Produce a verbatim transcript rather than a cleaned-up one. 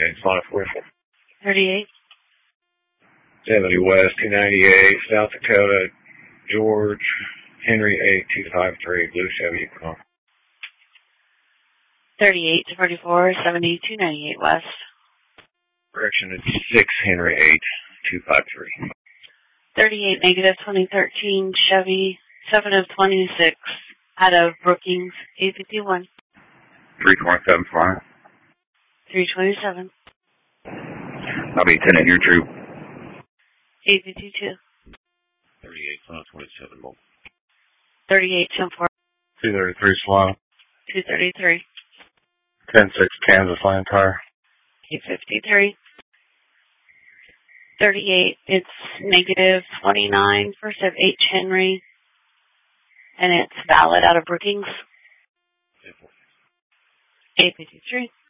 Sonic four. thirty-eight. seventy West, two ninety-eight, South Dakota, George, Henry eight two five three, Blue Chevy Yukon. thirty-eight to forty-four, seventy, two ninety-eight West. Correction, it's six Henry eight two five three. thirty-eight negative twenty thirteen Chevy, seven of twenty-six, out of Brookings, eight fifty-one. three twenty-seven flying. three twenty-seven. I'll be ten at your troop. eight fifty-two. thirty-eight, Final twenty-seven, mobile. thirty-eight, ten four. two thirty-three Solano. two thirty-three. ten six Kansas Land Tire. eight fifty-three. thirty-eight, it's negative twenty-nine, first of H Henry, and it's valid out of Brookings. eight fifty-three.